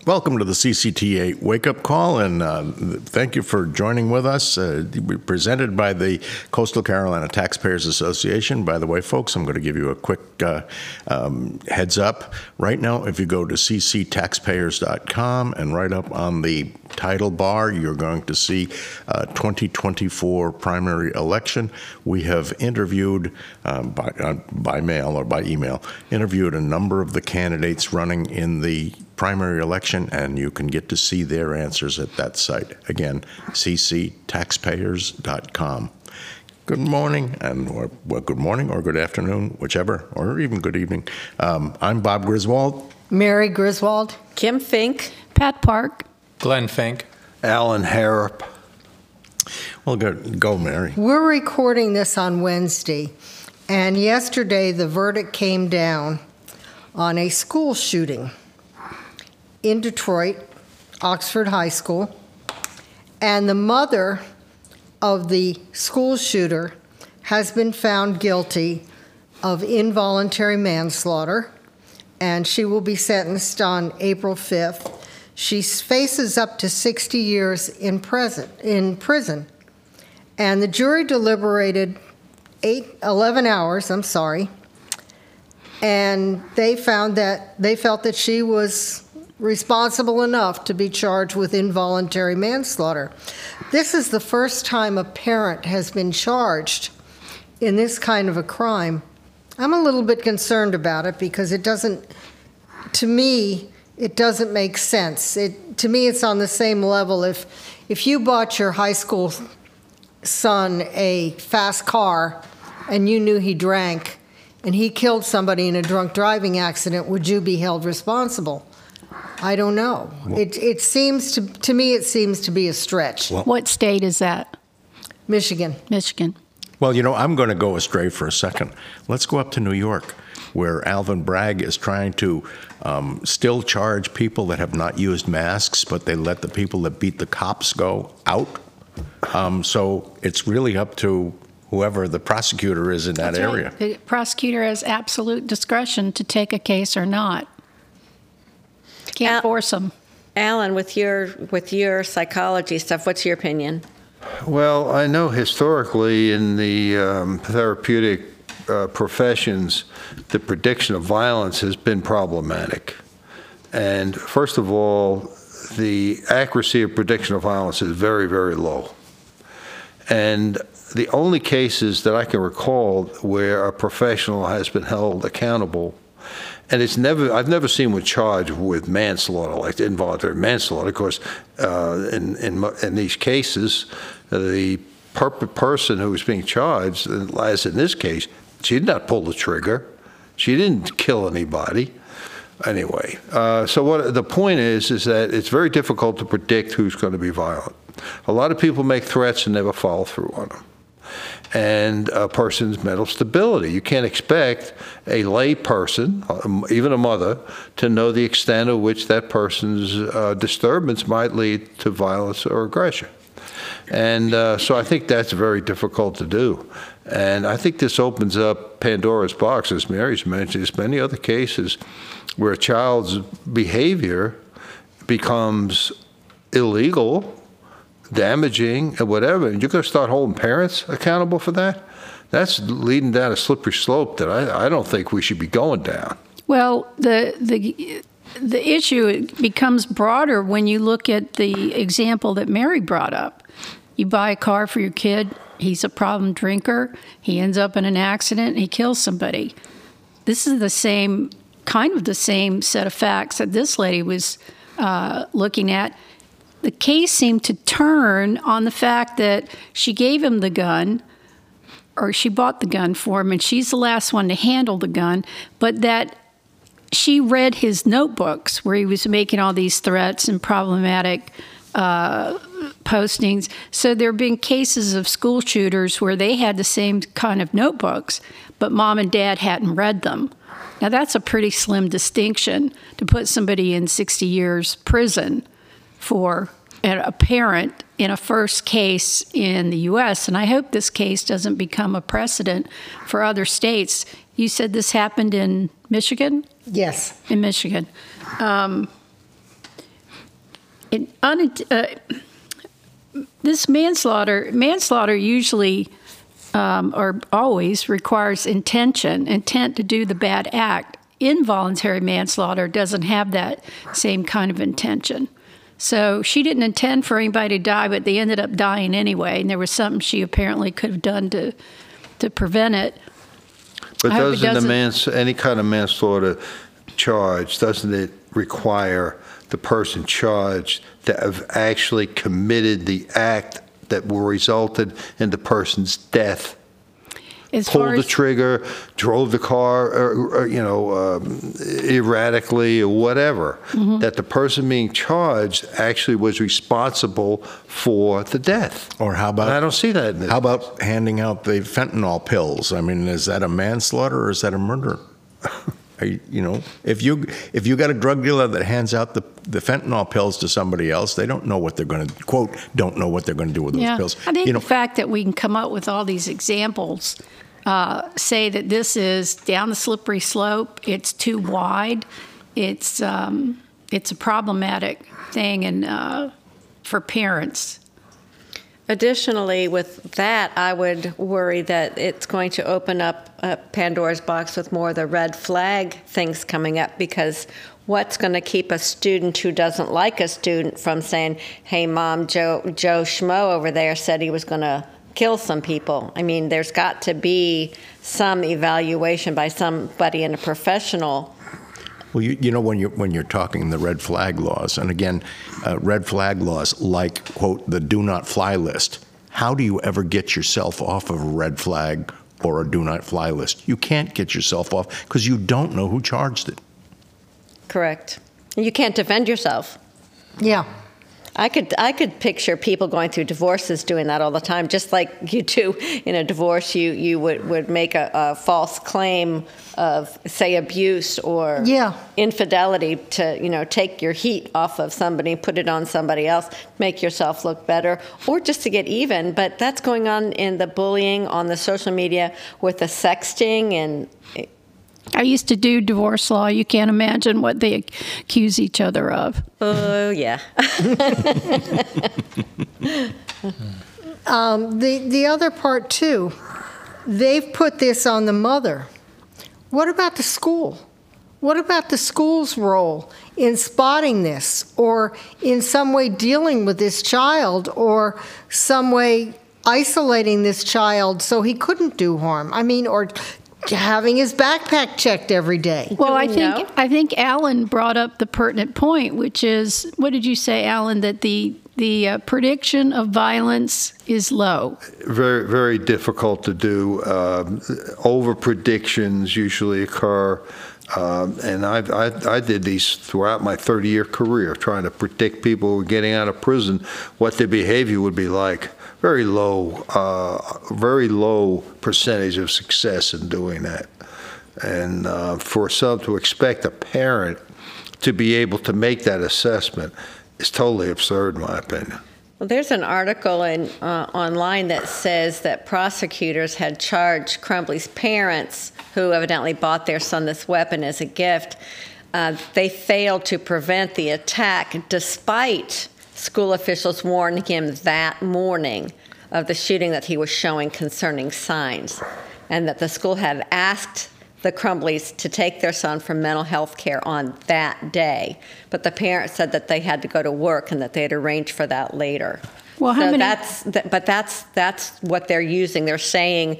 Welcome to the CCTA Wake Up Call, and thank you for joining with us. Presented by the Coastal Carolina Taxpayers Association. By the way, folks, I'm going to give you a quick heads up. Right now, if you go to cctaxpayers.com and right up on the title bar, you're going to see 2024 primary election. We have interviewed by mail or by email, interviewed a number of the candidates running in the primary election, and you can get to see their answers at that site. Again, cctaxpayers.com. Good morning, or good morning or good afternoon, whichever, or even good evening. I'm Bob Griswold. Mary Griswold. Kim Fink. Pat Park. Glenn Fink. Alan Harrop. Well, go, Mary. We're recording this on Wednesday, and yesterday the verdict came down on a school shooting in Detroit, Oxford High School, and the mother of the school shooter has been found guilty of involuntary manslaughter, and she will be sentenced on April 5th. She faces up to 60 years in prison. And the jury deliberated 11 hours, and they felt that she was responsible enough to be charged with involuntary manslaughter. This is the first time a parent has been charged in this kind of a crime. I'm a little bit concerned about it because it doesn't make sense. To me, it's on the same level. If you bought your high school son a fast car and you knew he drank and he killed somebody in a drunk driving accident, would you be held responsible? I don't know. It seems to me it seems to be a stretch. Well, what state is that? Michigan. Michigan. Well, I'm going to go astray for a second. Let's go up to New York, where Alvin Bragg is trying to still charge people that have not used masks, but they let the people that beat the cops go out. So it's really up to whoever the prosecutor is in that area. Right. The prosecutor has absolute discretion to take a case or not. Can't force them. Alan, with your psychology stuff, what's your opinion? Well, I know historically in the therapeutic professions, the prediction of violence has been problematic. And first of all, the accuracy of prediction of violence is very, very low. And the only cases that I can recall where a professional has been held accountable, and I've never seen one charged with manslaughter, like involuntary manslaughter. Of course, in these cases, the person who was being charged, as in this case, she did not pull the trigger. She didn't kill anybody. Anyway, so what the point is that it's very difficult to predict who's going to be violent. A lot of people make threats and never follow through on them. And a person's mental stability. You can't expect a lay person, even a mother, to know the extent of which that person's disturbance might lead to violence or aggression. And so I think that's very difficult to do. And I think this opens up Pandora's box, as Mary's mentioned. There's many other cases where a child's behavior becomes illegal, damaging, and whatever, and you're going to start holding parents accountable for that? That's leading down a slippery slope that I don't think we should be going down. Well, the issue becomes broader when you look at the example that Mary brought up. You buy a car for your kid, he's a problem drinker, he ends up in an accident, he kills somebody. This is the same set of facts that this lady was looking at. The case seemed to turn on the fact that she gave him the gun, or she bought the gun for him, and she's the last one to handle the gun, but that she read his notebooks where he was making all these threats and problematic postings. So there have been cases of school shooters where they had the same kind of notebooks, but mom and dad hadn't read them. Now that's a pretty slim distinction to put somebody in 60 years prison for a parent in a first case in the U.S., and I hope this case doesn't become a precedent for other states. You said this happened in Michigan? Yes. In Michigan. this manslaughter usually or always requires intent to do the bad act. Involuntary manslaughter doesn't have that same kind of intention. So she didn't intend for anybody to die, but they ended up dying anyway, and there was something she apparently could have done to prevent it. But I hope it doesn't any kind of manslaughter charge, doesn't it require the person charged to have actually committed the act that resulted in the person's death? As far Pulled the as, trigger, drove the car, erratically or whatever, that the person being charged actually was responsible for the death. Or how about And I don't see that in this. How about handing out the fentanyl pills? I mean, is that a manslaughter or is that a murder? If you got a drug dealer that hands out the fentanyl pills to somebody else, they don't know what they're going to don't know what they're going to do with those pills. I think the fact that we can come up with all these examples say that this is down the slippery slope, it's too wide, it's a problematic thing, and for parents. Additionally, with that, I would worry that it's going to open up Pandora's box with more of the red flag things coming up, because what's going to keep a student who doesn't like a student from saying, hey, Mom, Joe Schmo over there said he was going to kill some people? I mean, there's got to be some evaluation by somebody in a professional. Well, when you're talking the red flag laws, and again, red flag laws like, quote, the do not fly list, how do you ever get yourself off of a red flag or a do not fly list? You can't get yourself off because you don't know who charged it. Correct. You can't defend yourself. Yeah. I could picture people going through divorces doing that all the time, just like you do in a divorce. You would make a false claim of, say, abuse or infidelity to take your heat off of somebody, put it on somebody else, make yourself look better, or just to get even. But that's going on in the bullying on the social media with the sexting and. I used to do divorce law. You can't imagine what they accuse each other of. Oh, yeah. The other part, too, they've put this on the mother. What about the school? What about the school's role in spotting this, or in some way dealing with this child, or some way isolating this child so he couldn't do harm? I mean, or having his backpack checked every day. Well, I think Alan brought up the pertinent point, which is, what did you say, Alan, that the prediction of violence is low? Very, very difficult to do. Over predictions usually occur. And I did these throughout my 30-year career, trying to predict people who were getting out of prison, what their behavior would be like. Very low percentage of success in doing that. And for some to expect a parent to be able to make that assessment is totally absurd, in my opinion. Well, there's an article online that says that prosecutors had charged Crumbley's parents, who evidently bought their son this weapon as a gift. They failed to prevent the attack, despite school officials warning him that morning of the shooting that he was showing concerning signs, and that the school had asked the Crumbleys to take their son for mental health care on that day. But the parents said that they had to go to work and that they had arranged for that later. Well, that's what they're using. They're saying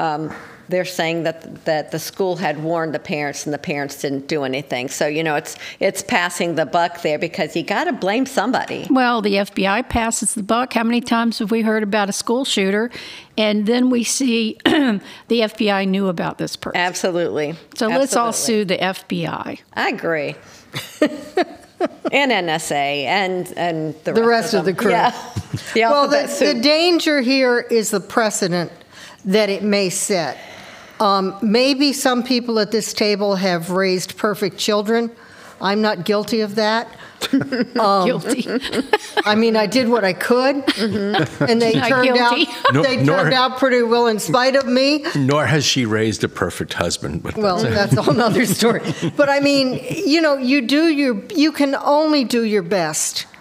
that the school had warned the parents and the parents didn't do anything. So, it's passing the buck there, because you got to blame somebody. Well, the FBI passes the buck. How many times have we heard about a school shooter, and then we see the FBI knew about this person? Absolutely. So let's all sue the FBI. I agree. And NSA and the rest of the crew. Yeah. Well, the danger here is the precedent that it may set. Maybe some people at this table have raised perfect children. I'm not guilty of that. Guilty. I mean, I did what I could, and they turned out pretty well in spite of me. Nor has she raised a perfect husband. But that's a whole other story. But I mean, you can only do your best.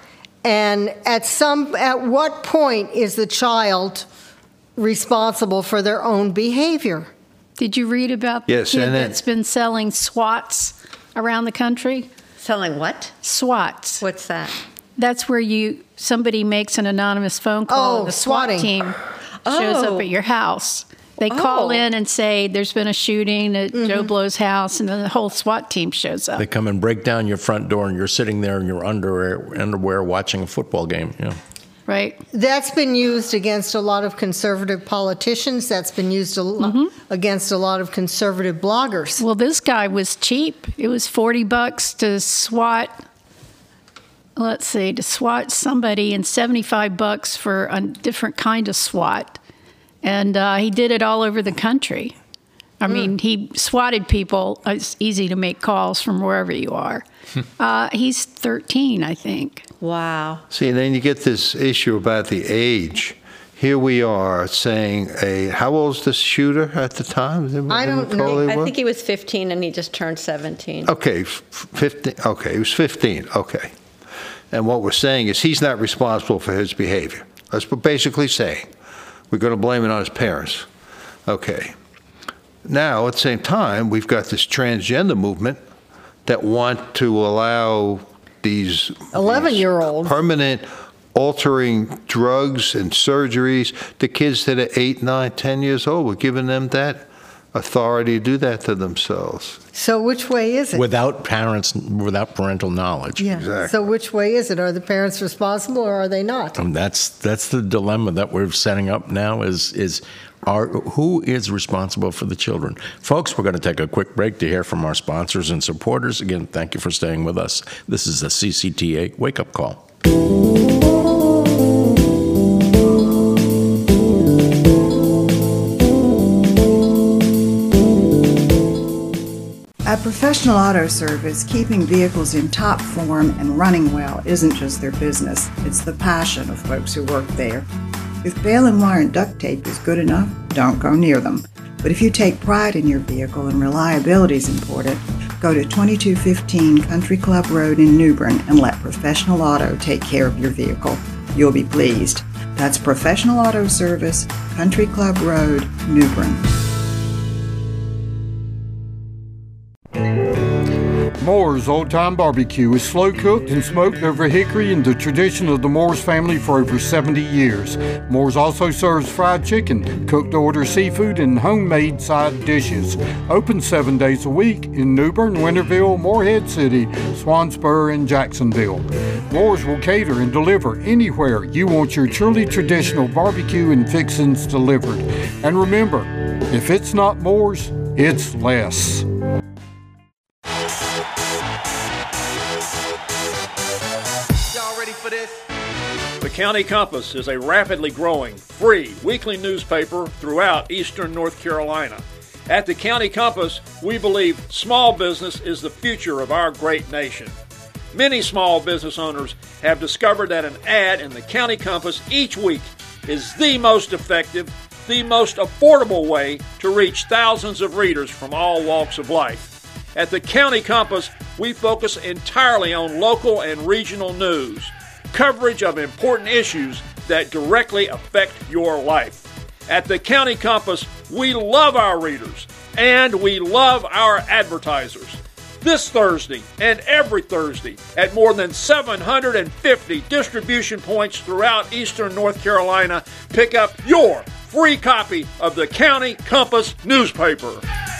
And at what point is the child responsible for their own behavior? Did you read about the Yes, kid and then- that's been selling swats around the country? Selling what? Swats. What's that? That's where somebody makes an anonymous phone call. Oh, and the SWAT swatting. team shows Oh. up at your house. They call Oh. in and say there's been a shooting at Joe Blow's house, and then the whole SWAT team shows up. They come and break down your front door, and you're sitting there in your underwear watching a football game. Yeah. Right? That's been used against a lot of conservative politicians. That's been used against a lot of conservative bloggers. Well, this guy was cheap. It was $40 to SWAT. Let's see, to SWAT somebody, and $75 for a different kind of SWAT. And he did it all over the country. I mean, he swatted people. It's easy to make calls from wherever you are. He's 13, I think. Wow. See, and then you get this issue about the age. Here we are saying, how old was the shooter at the time? I don't know. I think he was 15 and he just turned 17. Okay, 15. Okay, he was 15. Okay. And what we're saying is he's not responsible for his behavior. That's what we're basically saying. We're going to blame it on his parents. Okay. Now, at the same time, we've got this transgender movement that want to allow these 11-year-olds. permanent altering drugs and surgeries to kids that are 8, 9, 10 years old. We're giving them that authority to do that to themselves. So which way is it? Without parental knowledge. Yeah. Exactly. So which way is it? Are the parents responsible or are they not? And that's the dilemma that we're setting up now who is responsible for the children? Folks, we're going to take a quick break to hear from our sponsors and supporters. Again, thank you for staying with us. This is the CCTA Wake Up Call. At Professional Auto Service, keeping vehicles in top form and running well isn't just their business, it's the passion of folks who work there. If baling wire and duct tape is good enough, don't go near them. But if you take pride in your vehicle and reliability is important, go to 2215 Country Club Road in New Bern and let Professional Auto take care of your vehicle. You'll be pleased. That's Professional Auto Service, Country Club Road, New Bern. Moore's Old Time Barbecue is slow cooked and smoked over hickory in the tradition of the Moore's family for over 70 years. Moore's also serves fried chicken, cooked to order seafood, and homemade side dishes. Open 7 days a week in New Bern, Winterville, Morehead City, Swansboro, and Jacksonville. Moore's will cater and deliver anywhere you want your truly traditional barbecue and fixings delivered. And remember, if it's not Moore's, it's less. The County Compass is a rapidly growing, free weekly newspaper throughout eastern North Carolina. At the County Compass, we believe small business is the future of our great nation. Many small business owners have discovered that an ad in the County Compass each week is the most effective, the most affordable way to reach thousands of readers from all walks of life. At the County Compass, we focus entirely on local and regional news, coverage of important issues that directly affect your life. At the County Compass, we love our readers and we love our advertisers. This Thursday and every Thursday at more than 750 distribution points throughout eastern North Carolina, pick up your free copy of the County Compass newspaper.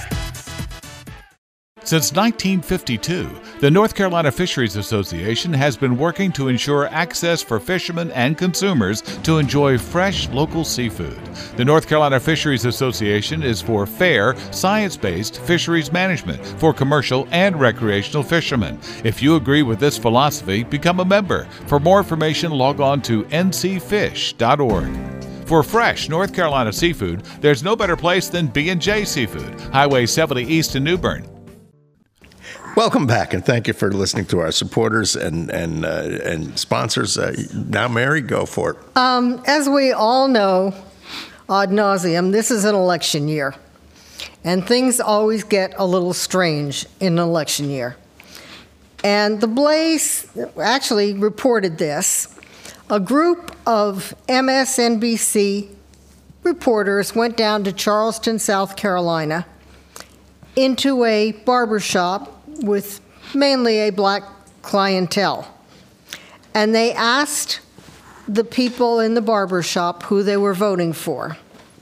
Since 1952, the North Carolina Fisheries Association has been working to ensure access for fishermen and consumers to enjoy fresh local seafood. The North Carolina Fisheries Association is for fair, science-based fisheries management for commercial and recreational fishermen. If you agree with this philosophy, become a member. For more information, log on to ncfish.org. For fresh North Carolina seafood, there's no better place than B&J Seafood, Highway 70 East in New Bern. Welcome back, and thank you for listening to our supporters and sponsors. Now, Mary, go for it. As we all know, ad nauseum, this is an election year, and things always get a little strange in an election year. And the Blaze actually reported this. A group of MSNBC reporters went down to Charleston, South Carolina, into a barbershop with mainly a black clientele. And they asked the people in the barbershop who they were voting for.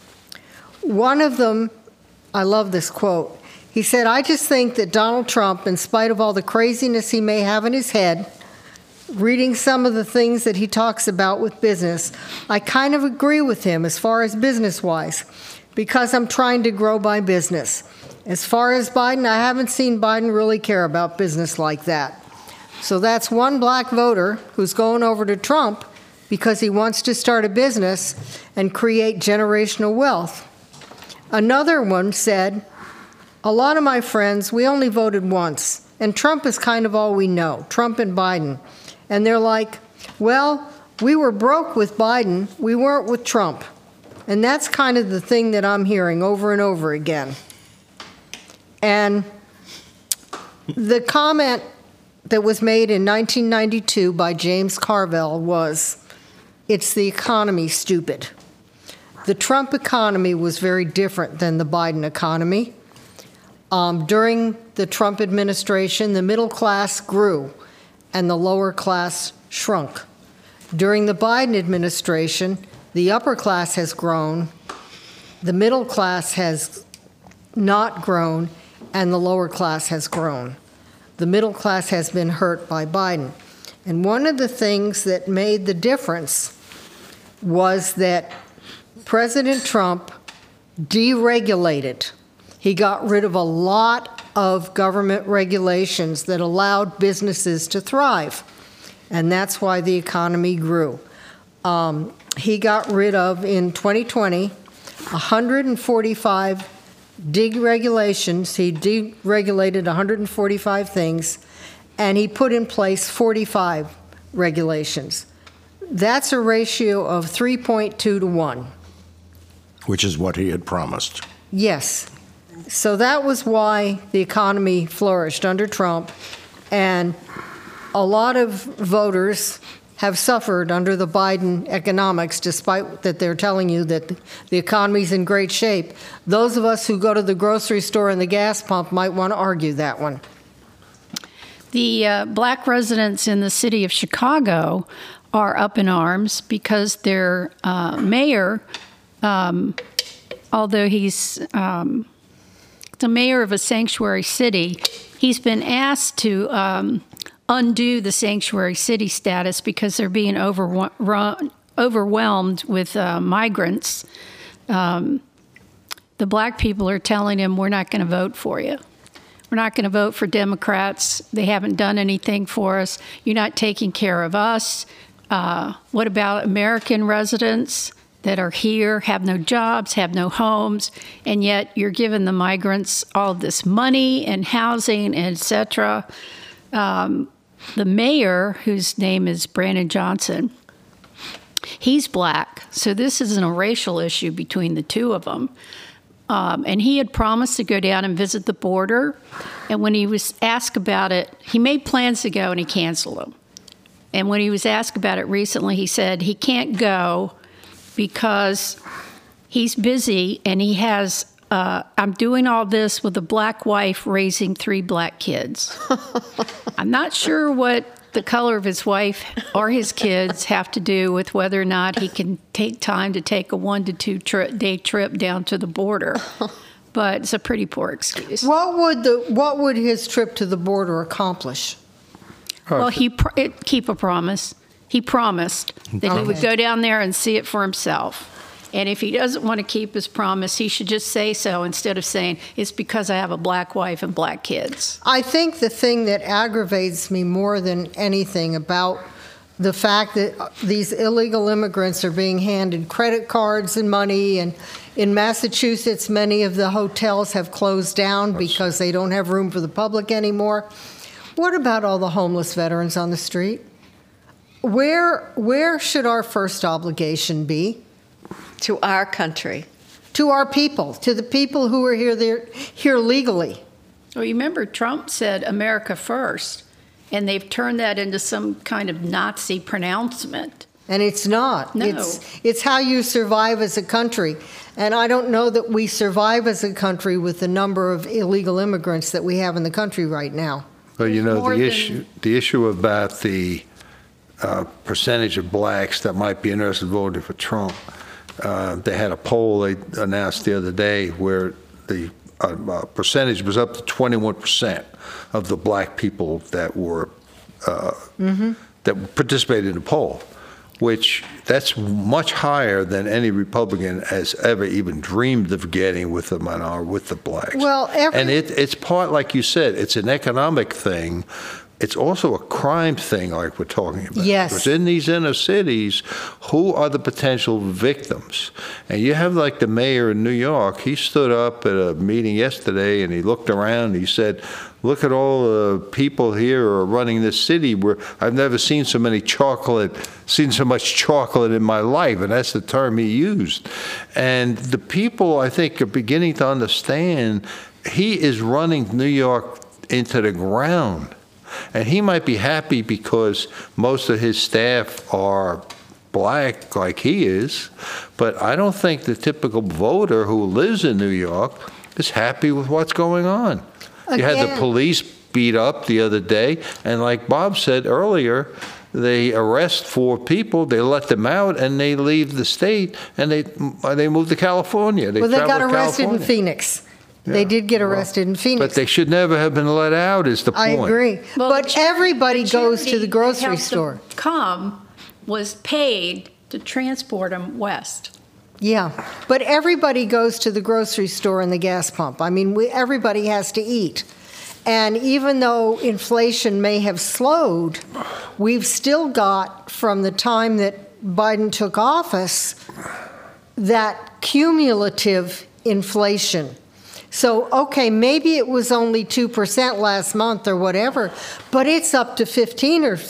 One of them, I love this quote, he said, "I just think that Donald Trump, in spite of all the craziness he may have in his head, reading some of the things that he talks about with business, I kind of agree with him as far as business-wise, because I'm trying to grow my business. As far as Biden, I haven't seen Biden really care about business like that." So that's one black voter who's going over to Trump because he wants to start a business and create generational wealth. Another one said, "A lot of my friends, we only voted once, and Trump is kind of all we know, Trump and Biden. And they're like, well, we were broke with Biden, we weren't with Trump." And that's kind of the thing that I'm hearing over and over again. And the comment that was made in 1992 by James Carville was, "It's the economy, stupid." The Trump economy was very different than the Biden economy. During the Trump administration, the middle class grew and the lower class shrunk. During the Biden administration, the upper class has grown, the middle class has not grown, and the lower class has grown. The middle class has been hurt by Biden. And one of the things that made the difference was that President Trump deregulated. He got rid of a lot of government regulations that allowed businesses to thrive, and that's why the economy grew. He got rid of, in 2020, 145 deregulations. He deregulated 145 things, and he put in place 45 regulations. That's a ratio of 3.2 to 1. Which is what he had promised. Yes. So that was why the economy flourished under Trump, and a lot of voters have suffered under the Biden economics, despite that they're telling you that the economy's in great shape. Those of us who go to the grocery store and the gas pump might want to argue that one. The black residents in the city of Chicago are up in arms because their mayor, although he's the mayor of a sanctuary city, he's been asked to undo the sanctuary city status because they're being overwhelmed with migrants. The black people are telling him, "We're not going to vote for you. We're not going to vote for Democrats. They haven't done anything for us. You're not taking care of us. What about American residents that are here, have no jobs, have no homes, and yet you're giving the migrants all this money and housing, etc." The mayor, whose name is Brandon Johnson, he's black, so this isn't a racial issue between the two of them. And he had promised to go down and visit the border, and when he was asked about it, he made plans to go and he canceled them. And when he was asked about it recently, he said he can't go because he's busy and he has, I'm doing all this with a black wife raising 3 black kids. I'm not sure what the color of his wife or his kids have to do with whether or not he can take time to take a 1 to 2 day trip down to the border. But it's a pretty poor excuse. What would his trip to the border accomplish? Well, keep a promise. He promised that he would go down there and see it for himself. And if he doesn't want to keep his promise, he should just say so instead of saying, "It's because I have a black wife and black kids." I think the thing that aggravates me more than anything about the fact that these illegal immigrants are being handed credit cards and money, and in Massachusetts, many of the hotels have closed down because they don't have room for the public anymore. What about all the homeless veterans on the street? Where should our first obligation be? To our country. To our people, to the people who are here legally. Well, you remember Trump said America first, And they've turned that into some kind of Nazi pronouncement. And it's not. No. It's how you survive as a country. And I don't know that we survive as a country with the number of illegal immigrants that we have in the country right now. Well, you know, More the issue about the percentage of blacks that might be interested in voting for Trump, they had a poll they announced the other day where the percentage was up to 21% of the black people that were that participated in the poll, which that's much higher than any Republican has ever even dreamed of getting with the minority, with the blacks. Well, and it's part, like you said, it's an economic thing. It's also a crime thing, like we're talking about. Yes. Because in these inner cities, who are the potential victims? And you have like the mayor in New York, he stood up at a meeting yesterday and he looked around and he said, look at all the people here who are running this city where I've never seen so much chocolate in my life. And that's the term he used. And the people, I think, are beginning to understand he is running New York into the ground. And he might be happy because most of his staff are black like he is, but I don't think the typical voter who lives in New York is happy with what's going on. You had the police beat up the other day, and like Bob said earlier, they arrest 4 people, they let them out, and they leave the state, and they move to California. Well, they got arrested in Phoenix. They did get arrested in Phoenix. But they should never have been let out, is the point. I agree. Well, but everybody goes to the grocery helped store. them come was paid to transport them west. Yeah, but everybody goes to the grocery store and the gas pump. I mean, everybody has to eat. And even though inflation may have slowed, we've still got, from the time that Biden took office, that cumulative inflation. So, okay, maybe it was only 2% last month or whatever, but it's up to 15 or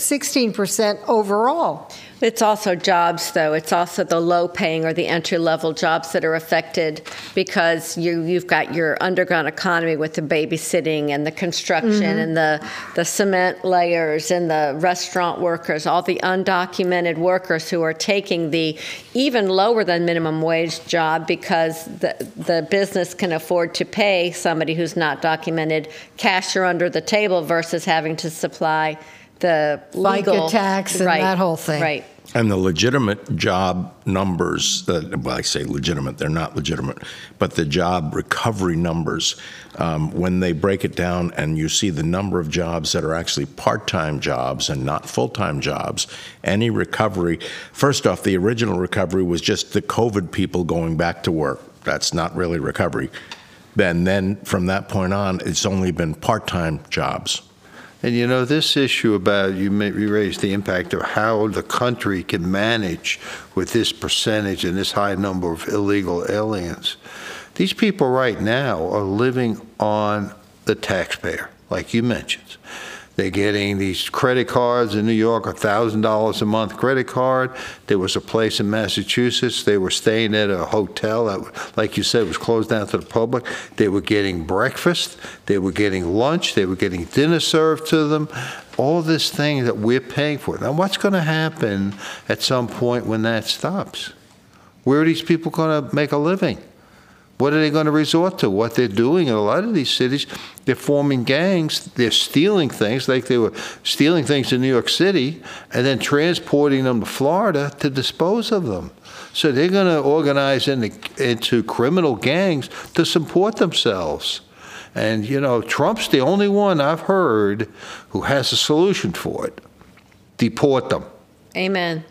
16% overall. It's also jobs, though. It's also the low-paying or the entry-level jobs that are affected because you've got your underground economy with the babysitting and the construction and the cement layers and the restaurant workers, all the undocumented workers who are taking the even lower than minimum wage job because the business can afford to pay somebody who's not documented cash or under the table versus having to supply the legal FICA tax and that whole thing. Right. And the legitimate job numbers, well, I say legitimate, they're not legitimate, but the job recovery numbers, when they break it down and you see the number of jobs that are actually part-time jobs and not full-time jobs, any recovery, first off, the original recovery was just the COVID people going back to work. That's not really recovery. And then from that point on, it's only been part-time jobs. And you know, this issue about, you raised the impact of how the country can manage with this percentage and this high number of illegal aliens. These people right now are living on the taxpayer, like you mentioned. They're getting these credit cards in New York, $1,000 a month credit card. There was a place in Massachusetts, they were staying at a hotel that, like you said, was closed down to the public. They were getting breakfast, they were getting lunch, they were getting dinner served to them. All this thing that we're paying for. Now, what's going to happen at some point when that stops? Where are these people going to make a living? What are they going to resort to? What they're doing in a lot of these cities, they're forming gangs, they're stealing things, like they were stealing things in New York City and then transporting them to Florida to dispose of them. So they're going to organize into criminal gangs to support themselves. And, you know, Trump's the only one I've heard who has a solution for it. Deport them. Amen.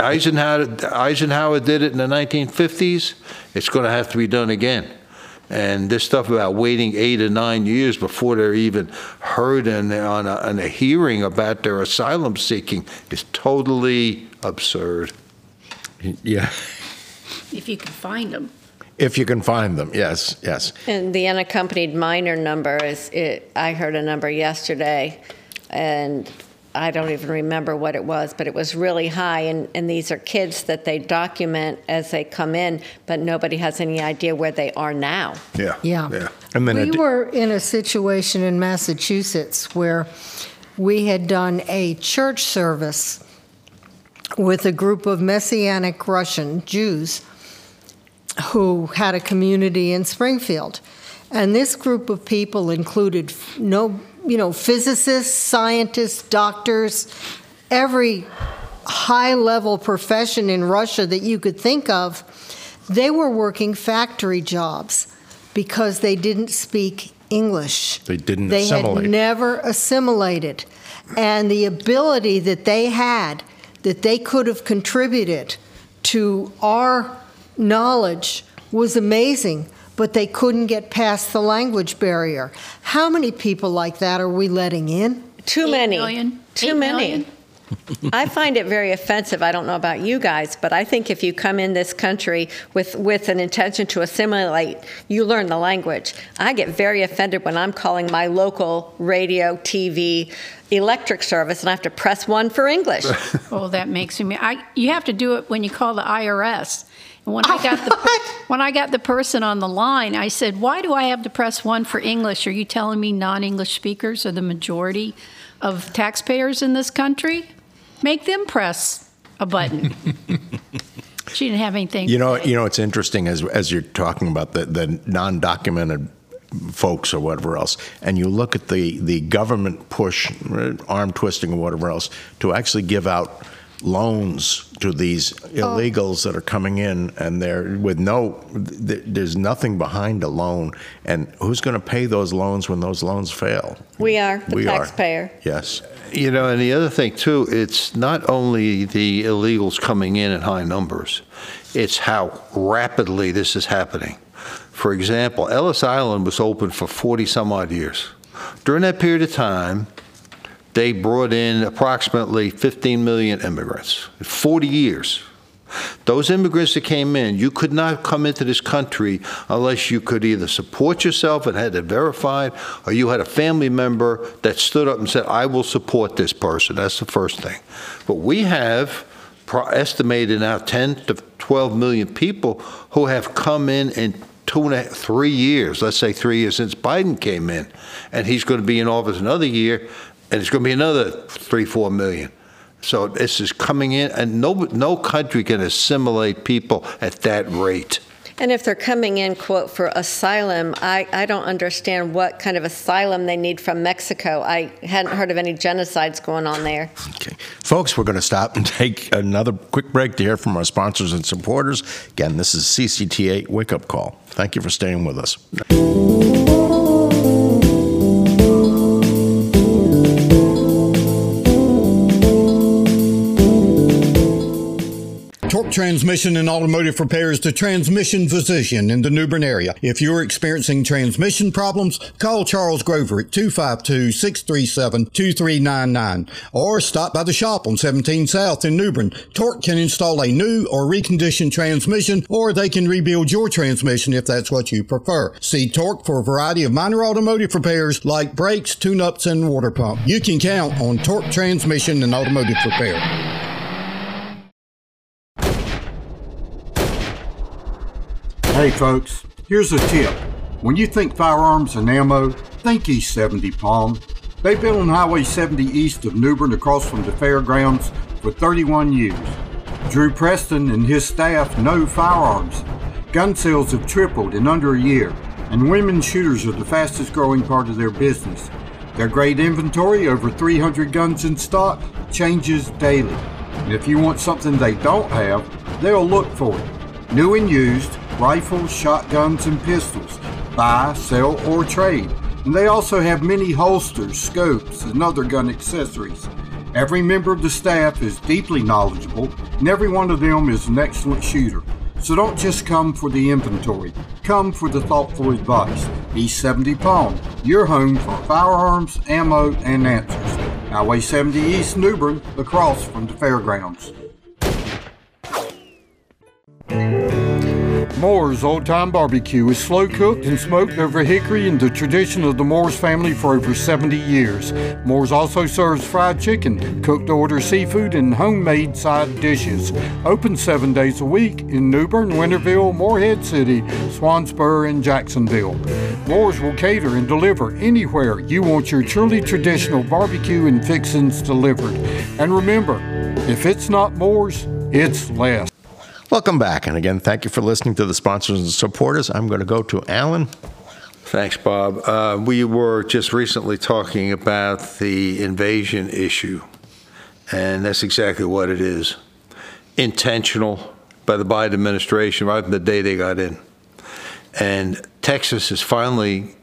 Eisenhower did it in the 1950s. It's going to have to be done again. And this stuff about waiting 8 or 9 years before they're even heard on a hearing about their asylum seeking is totally absurd. Yeah. If you can find them. If you can find them, yes, yes. And the unaccompanied minor number I heard a number yesterday, and I don't even remember what it was, but it was really high. And these are kids that they document as they come in, but nobody has any idea where they are now. Yeah. And then We were in a situation in Massachusetts where we had done a church service with a group of Messianic Russian Jews who had a community in Springfield. And this group of people included physicists, scientists, doctors, every high-level profession in Russia that you could think of. They were working factory jobs because they didn't speak English. They didn't They assimilate. had never assimilated. And the ability that they had, that they could have contributed to our knowledge, was amazing, but they couldn't get past the language barrier. How many people like that are we letting in? Too 8 many. million. Too 8 many. million. I find it very offensive. I don't know about you guys, but I think if you come in this country with an intention to assimilate, you learn the language. I get very offended when I'm calling my local radio, TV, electric service, and I have to press 1 for English. Oh, that makes me. You have to do it when you call the IRS. And when I got the person on the line, I said, "Why do I have to press 1 for English? Are you telling me non-English speakers are the majority of taxpayers in this country? Make them press a button." She didn't have anything. You know, it's interesting as you're talking about the non-documented folks or whatever else, and you look at the government push, arm twisting or whatever else, to actually give out loans to these illegals that are coming in, and they're with there's nothing behind a loan, and who's going to pay those loans when those loans fail? We are the taxpayer. Yes. You know, and the other thing, too, it's not only the illegals coming in high numbers, it's how rapidly this is happening. For example, Ellis Island was open for 40-some-odd years. During that period of time, they brought in approximately 15 million immigrants. 40 years. Those immigrants that came in, you could not come into this country unless you could either support yourself and had it verified, or you had a family member that stood up and said, "I will support this person." That's the first thing. But we have estimated now 10 to 12 million people who have come in 3 years, let's say 3 years since Biden came in, and he's going to be in office another year, and it's going to be another 3-4 million. So this is coming in, and no country can assimilate people at that rate. And if they're coming in, quote, for asylum, I don't understand what kind of asylum they need from Mexico. I hadn't heard of any genocides going on there. Okay. Folks, we're going to stop and take another quick break to hear from our sponsors and supporters. Again, this is CCTA Wake Up Call. Thank you for staying with us. Torque Transmission and Automotive Repair is the transmission physician in the New Bern area. If you're experiencing transmission problems, call Charles Grover at 252-637-2399 or stop by the shop on 17 South in New Bern. Torque can install a new or reconditioned transmission, or they can rebuild your transmission if that's what you prefer. See Torque for a variety of minor automotive repairs like brakes, tune-ups, and water pump. You can count on Torque Transmission and Automotive Repair. Hey folks, here's a tip. When you think firearms and ammo, think East 70 Palm. They've been on Highway 70 east of New Bern across from the fairgrounds for 31 years. Drew Preston and his staff know firearms. Gun sales have tripled in under a year, and women shooters are the fastest growing part of their business. Their great inventory, over 300 guns in stock, changes daily. And if you want something they don't have, they'll look for it. New and used, rifles, shotguns, and pistols. Buy, sell, or trade. And they also have many holsters, scopes, and other gun accessories. Every member of the staff is deeply knowledgeable, and every one of them is an excellent shooter. So don't just come for the inventory. Come for the thoughtful advice. East 70 Palm, your home for firearms, ammo, and answers. Highway 70 East, New Bern, across from the fairgrounds. Moore's Old Time Barbecue is slow cooked and smoked over hickory in the tradition of the Moores family for over 70 years. Moore's also serves fried chicken, cooked to order seafood, and homemade side dishes. Open 7 days a week in New Bern, Winterville, Morehead City, Swansboro, and Jacksonville. Moore's will cater and deliver anywhere you want your truly traditional barbecue and fixings delivered. And remember, if it's not Moore's, it's less. Welcome back. And again, thank you for listening to the sponsors and supporters. I'm going to go to Alan. Thanks, Bob. We were just recently talking about the invasion issue, and that's exactly what it is. Intentional by the Biden administration right from the day they got in. And Texas has finally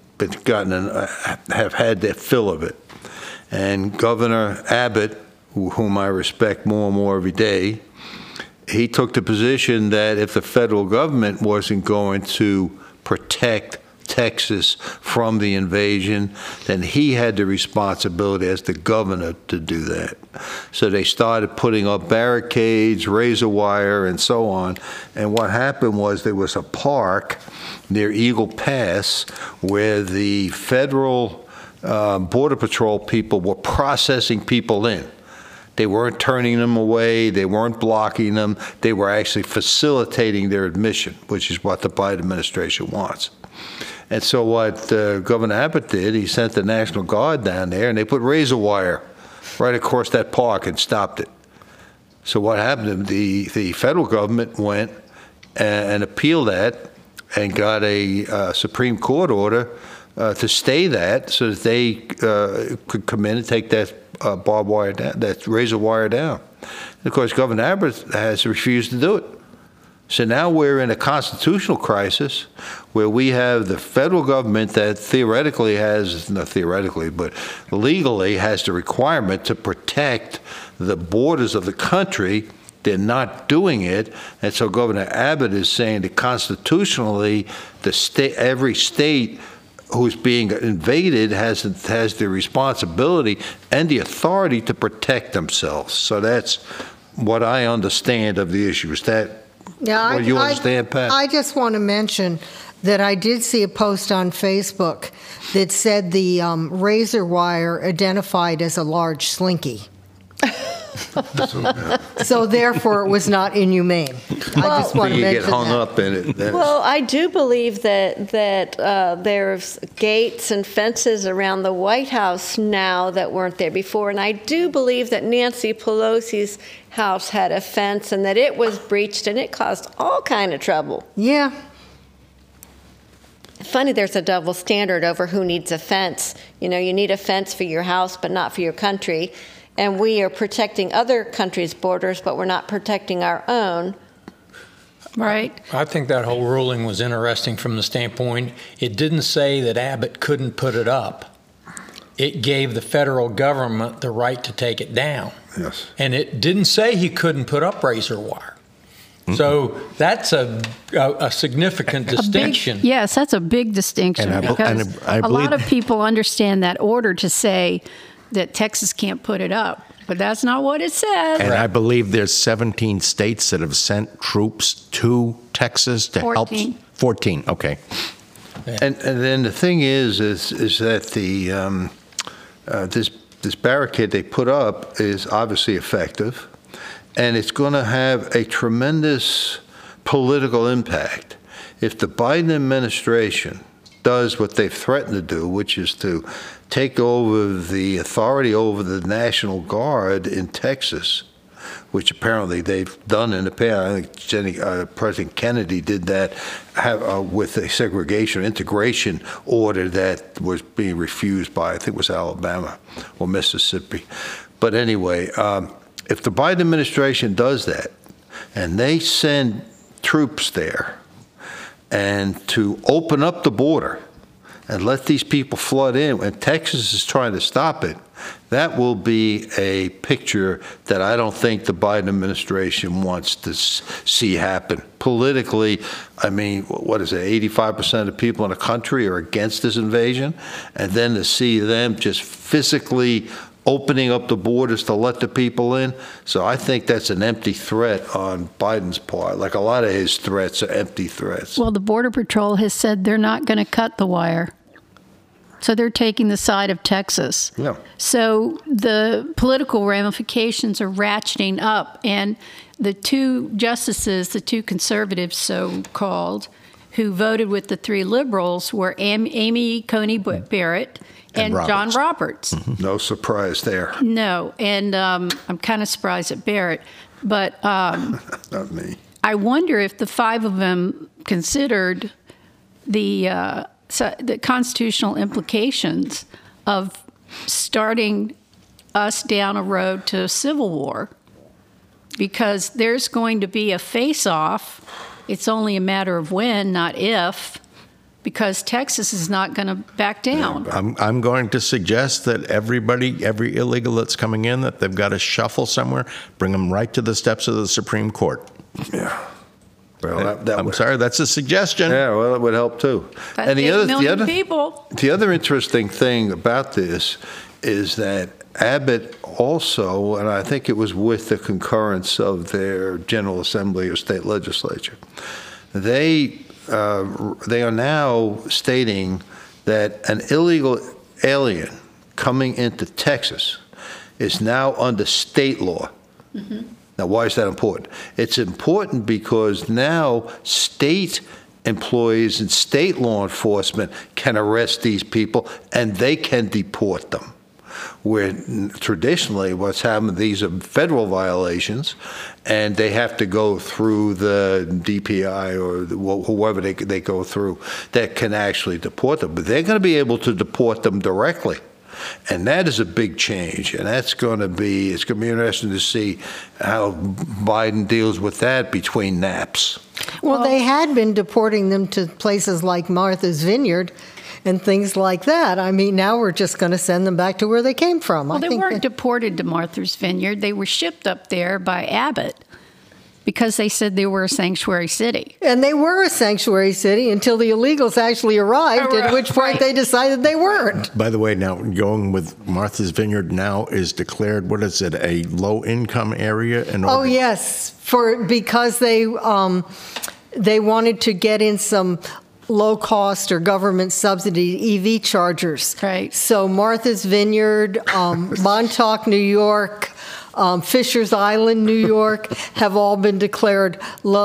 have had their fill of it. And Governor Abbott, whom I respect more and more every day, he took the position that if the federal government wasn't going to protect Texas from the invasion, then he had the responsibility as the governor to do that. So they started putting up barricades, razor wire, and so on. And what happened was there was a park near Eagle Pass where the federal Border Patrol people were processing people in. They weren't turning them away. They weren't blocking them. They were actually facilitating their admission, which is what the Biden administration wants. And so what Governor Abbott did, he sent the National Guard down there, and they put razor wire right across that park and stopped it. So what happened, the federal government went and appealed that and got a Supreme Court order to stay that so that they could come in and take that barbed wire down, that razor wire down. And of course, Governor Abbott has refused to do it. So now we're in a constitutional crisis where we have the federal government that theoretically has, not theoretically, but legally has the requirement to protect the borders of the country. They're not doing it. And so Governor Abbott is saying that constitutionally, every state who's being invaded has the responsibility and the authority to protect themselves. So that's what I understand of the issue. Is that what you understand, Pat? I just want to mention that I did see a post on Facebook that said the razor wire identified as a large slinky. So therefore, it was not inhumane. I just want to mention that. You get hung up in it. Well, I do believe that there's gates and fences around the White House now that weren't there before, and I do believe that Nancy Pelosi's house had a fence and that it was breached and it caused all kind of trouble. Yeah. Funny, there's a double standard over who needs a fence. You know, you need a fence for your house, but not for your country. And we are protecting other countries' borders, but we're not protecting our own. Right. I think that whole ruling was interesting from the standpoint, it didn't say that Abbott couldn't put it up. It gave the federal government the right to take it down. Yes. And it didn't say he couldn't put up razor wire. So that's a significant distinction. Yes, that's a big distinction. Because a lot of people understand that order to say that Texas can't put it up, but that's not what it says. And I believe there's 17 states that have sent troops to Texas to 14. help. 14, okay. And then the thing is that the this barricade they put up is obviously effective, and it's going to have a tremendous political impact. If the Biden administration does what they've threatened to do, which is to take over the authority over the National Guard in Texas, which apparently they've done in the past. I think President Kennedy did that with a segregation integration order that was being refused by, I think it was Alabama or Mississippi. But anyway, if the Biden administration does that and they send troops there and to open up the border and let these people flood in, and Texas is trying to stop it, that will be a picture that I don't think the Biden administration wants to see happen. Politically, I mean, what is it, 85% of people in the country are against this invasion, and then to see them just physically opening up the borders to let the people in. So I think that's an empty threat on Biden's part. Like a lot of his threats are empty threats. Well, the Border Patrol has said they're not going to cut the wire. So they're taking the side of Texas. Yeah. So the political ramifications are ratcheting up. And the two justices, the two conservatives so-called, who voted with the three liberals were Amy Coney Barrett and John Roberts. No surprise there. No. And I'm kind of surprised at Barrett. But Not me. I wonder if the five of them considered the constitutional implications of starting us down a road to a civil war, because there's going to be a face-off. It's only a matter of when, not if, because Texas is not going to back down. I'm going to suggest that every illegal that's coming in, that they've got to shuffle somewhere, bring them right to the steps of the Supreme Court. Yeah. Well, I'm sorry, that's a suggestion. Yeah, well, it would help too. That's 8 million people. The other interesting thing about this is that Abbott also, and I think it was with the concurrence of their General Assembly or state legislature, they are now stating that an illegal alien coming into Texas is now under state law. Mm-hmm. Now, why is that important? It's important because now state employees and state law enforcement can arrest these people and they can deport them. Where traditionally what's happened, these are federal violations and they have to go through the DPI or whoever they go through that can actually deport them. But they're going to be able to deport them directly. And that is a big change, and it's going to be interesting to see how Biden deals with that between naps. Well, they had been deporting them to places like Martha's Vineyard and things like that. I mean, now we're just going to send them back to where they came from. Well, they weren't deported to Martha's Vineyard. They were shipped up there by Abbott because they said they were a sanctuary city. And they were a sanctuary city until the illegals actually arrived, at which point they decided they weren't. By the way, now going with Martha's Vineyard now is declared, what is it, a low-income area? Oh, yes, because they wanted to get in some low-cost or government subsidy EV chargers. Right. So Martha's Vineyard, Montauk, New York, Fisher's Island, New York, have all been declared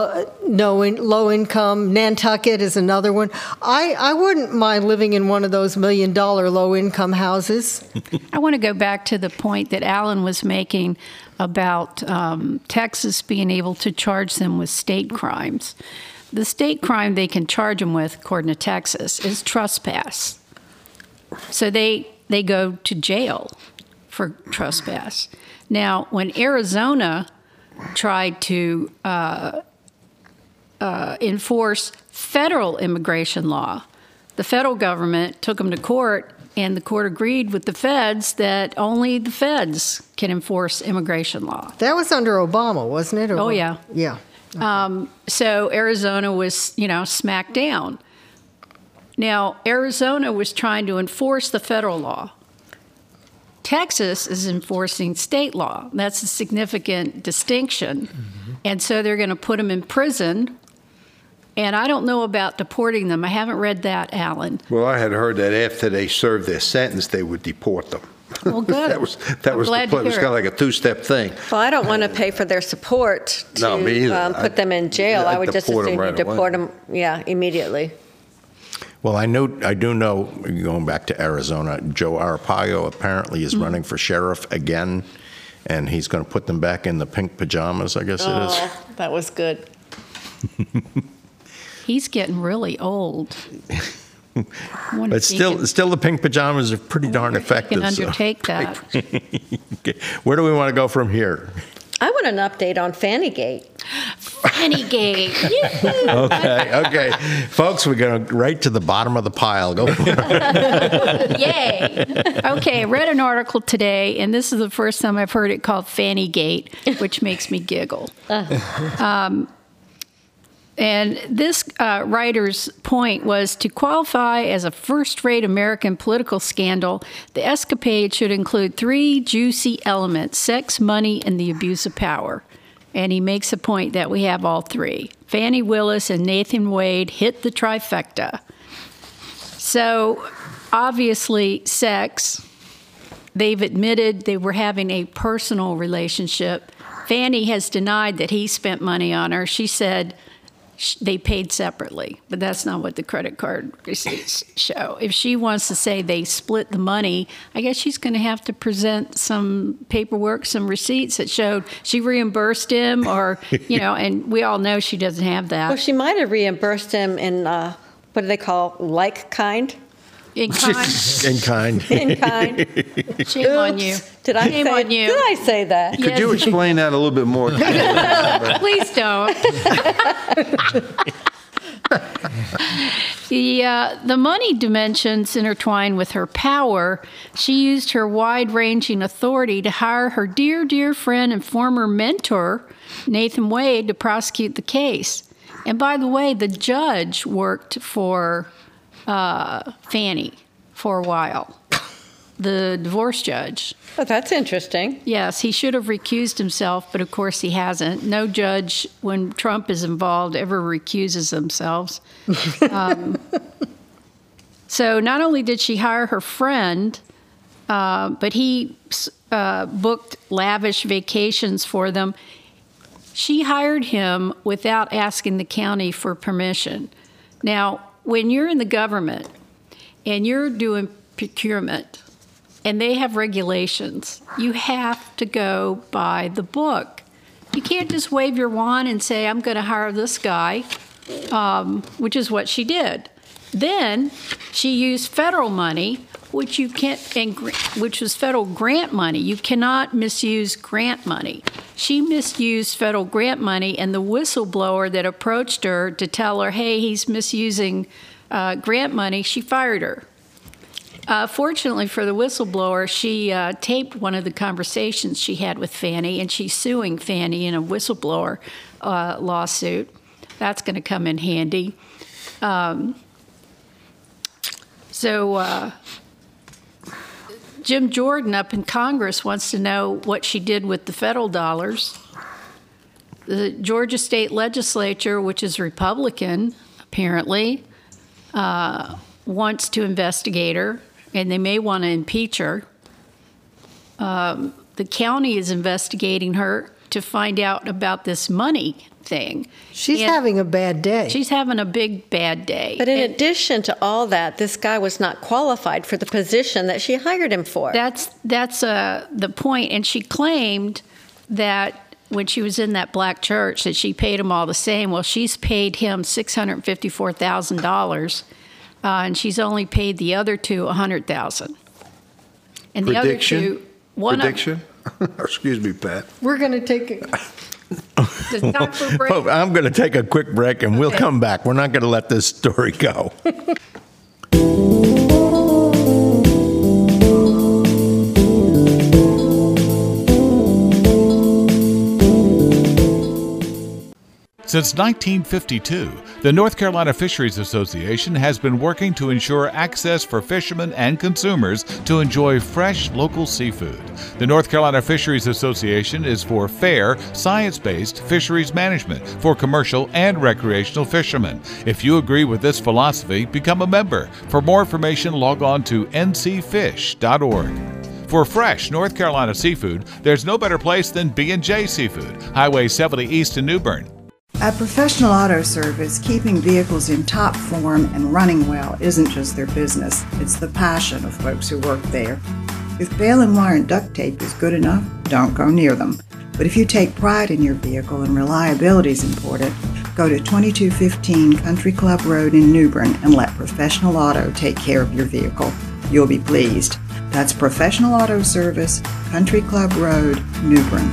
low income. Nantucket is another one. I wouldn't mind living in one of those $1 million low income houses. I want to go back to the point that Alan was making about Texas being able to charge them with state crimes. The state crime they can charge them with, according to Texas, is trespass. So they go to jail for trespass. Now, when Arizona tried to enforce federal immigration law, the federal government took them to court, and the court agreed with the feds that only the feds can enforce immigration law. That was under Obama, wasn't it? Oh, yeah. Yeah. So Arizona was, smacked down. Now, Arizona was trying to enforce the federal law. Texas is enforcing state law. That's a significant distinction. Mm-hmm. And so they're going to put them in prison. And I don't know about deporting them. I haven't read that, Alan. Well, I had heard that after they served their sentence, they would deport them. Well, good. It was kind of like a two-step thing. Well, I don't want to pay for their support to put them in jail. I would just assume you deport them, immediately. Well, I do know, going back to Arizona, Joe Arpaio apparently is running for sheriff again, and he's going to put them back in the pink pajamas, I guess it is. Oh, that was good. He's getting really old. But still, the pink pajamas are pretty darn effective. Can undertake that. Okay. Where do we want to go from here? I want an update on Fannygate. Fannygate. Okay. Folks, we're going right to the bottom of the pile. Go for it. Yay. Okay, I read an article today, and this is the first time I've heard it called Fannygate, which makes me giggle. And this writer's point was to qualify as a first-rate American political scandal, the escapade should include 3 juicy elements: sex, money, and the abuse of power. And he makes a point that we have all 3. Fani Willis and Nathan Wade hit the trifecta. So, obviously, sex. They've admitted they were having a personal relationship. Fani has denied that he spent money on her. She said they paid separately, but that's not what the credit card receipts show. If she wants to say they split the money, I guess she's going to have to present some paperwork, some receipts that showed she reimbursed him, or, and we all know she doesn't have that. Well, she might have reimbursed him in, what do they call, like kind? In kind. In kind. In kind. Shame on you. Did I Shame say, on you. Did I say that? Could you explain that a little bit more? Please don't. The money dimensions intertwine with her power. She used her wide-ranging authority to hire her dear, dear friend and former mentor, Nathan Wade, to prosecute the case. And by the way, the judge worked for Fani for a while, the divorce judge. Oh, that's interesting. Yes, he should have recused himself, but of course he hasn't. No judge, when Trump is involved, ever recuses themselves. So not only did she hire her friend, but he booked lavish vacations for them. She hired him without asking the county for permission. Now, when you're in the government and you're doing procurement and they have regulations, you have to go by the book. You can't just wave your wand and say, I'm going to hire this guy, which is what she did. Then she used federal money, which you can't, which was federal grant money. You cannot misuse grant money. She misused federal grant money, and the whistleblower that approached her to tell her, hey, he's misusing grant money, she fired her. Fortunately for the whistleblower, she taped one of the conversations she had with Fani, and she's suing Fani in a whistleblower lawsuit. That's going to come in handy. Jim Jordan up in Congress wants to know what she did with the federal dollars. The Georgia State Legislature, which is Republican, apparently, wants to investigate her, and they may want to impeach her. The county is investigating her to find out about this money thing. She's having a bad day. She's having a big bad day. But in addition to all that, this guy was not qualified for the position that she hired him for. That's the point. And she claimed that when she was in that black church that she paid him all the same. Well, she's paid him $654,000, and she's only paid the other two $100,000. And the other two, Prediction? Excuse me, Pat. We're going to take it. Time for a break. I'm going to take a quick break, and we'll come back. We're not going to let this story go. Since 1952, the North Carolina Fisheries Association has been working to ensure access for fishermen and consumers to enjoy fresh local seafood. The North Carolina Fisheries Association is for fair, science-based fisheries management for commercial and recreational fishermen. If you agree with this philosophy, become a member. For more information, log on to ncfish.org. For fresh North Carolina seafood, there's no better place than B&J Seafood, Highway 70 East in New Bern. At Professional Auto Service, keeping vehicles in top form and running well isn't just their business, it's the passion of folks who work there. If baling and wire and duct tape is good enough, don't go near them. But if you take pride in your vehicle and reliability is important, go to 2215 Country Club Road in New Bern and let Professional Auto take care of your vehicle. You'll be pleased. That's Professional Auto Service, Country Club Road, New Bern.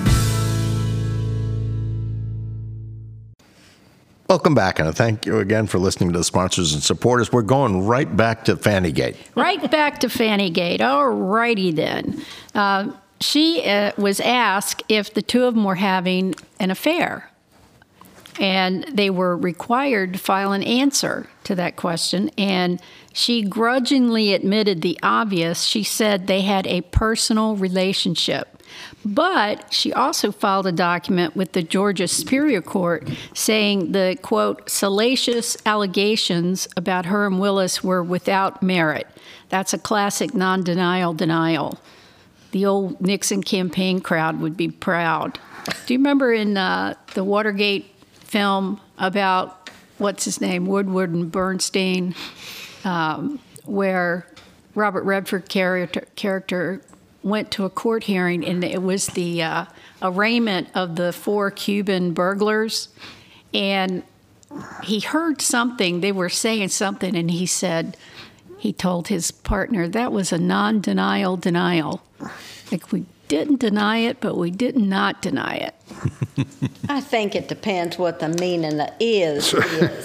Welcome back, and thank you again for listening to the sponsors and supporters. We're going right back to Fanigate. Right back to Fanigate. All righty then. She was asked if the two of them were having an affair. And they were required to file an answer to that question. And she grudgingly admitted the obvious. She said they had a personal relationship. But she also filed a document with the Georgia Superior Court saying the, quote, salacious allegations about her and Willis were without merit. That's a classic non-denial denial. The old Nixon campaign crowd would be proud. Do you remember in the Watergate film about, what's his name, Woodward and Bernstein, where Robert Redford character went to a court hearing, and it was the arraignment of the 4 Cuban burglars, and he heard something, they were saying something, and he told his partner, that was a non-denial denial. Like, we didn't deny it, but we did not deny it. I think it depends what the meaning of is.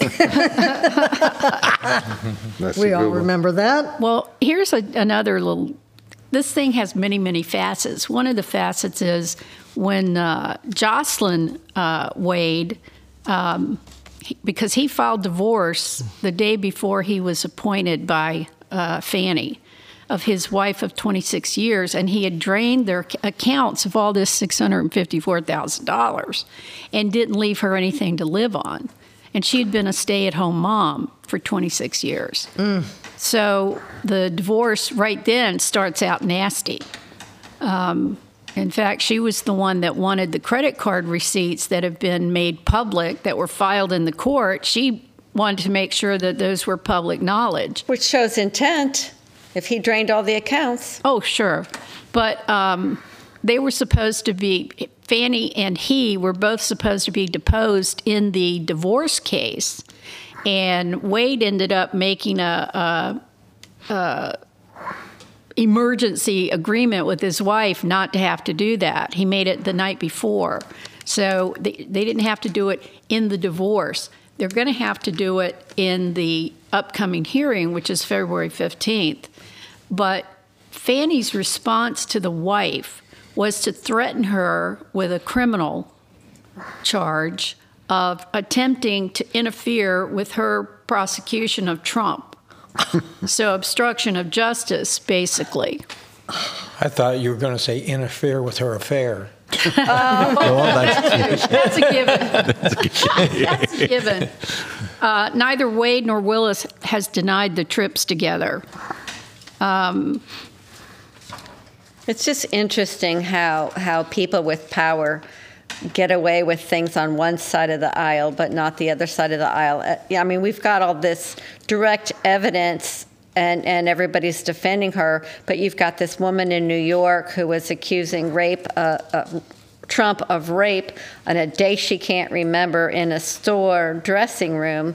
We all remember that. Well, here's another little, this thing has many, many facets. One of the facets is when Jocelyn Wade, because he filed divorce the day before he was appointed by Fannie, of his wife of 26 years, and he had drained their accounts of all this $654,000 and didn't leave her anything to live on. And she had been a stay-at-home mom for 26 years. So the divorce right then starts out nasty. In fact, she was the one that wanted the credit card receipts that have been made public, that were filed in the court. She wanted to make sure that those were public knowledge. Which shows intent. If he drained all the accounts. Oh, sure. But they were supposed to be, Fannie and he were both supposed to be deposed in the divorce case. And Wade ended up making a emergency agreement with his wife not to have to do that. He made it the night before. So they didn't have to do it in the divorce. They're going to have to do it in the upcoming hearing, which is February 15th. But Fannie's response to the wife was to threaten her with a criminal charge of attempting to interfere with her prosecution of Trump. So obstruction of justice, basically. I thought you were going to say interfere with her affair. That's a given. That's a given. Neither Wade nor Willis has denied the trips together. It's just interesting how people with power get away with things on one side of the aisle, but not the other side of the aisle. I mean, we've got all this direct evidence, and everybody's defending her, but you've got this woman in New York who was accusing Trump of rape on a day she can't remember in a store dressing room.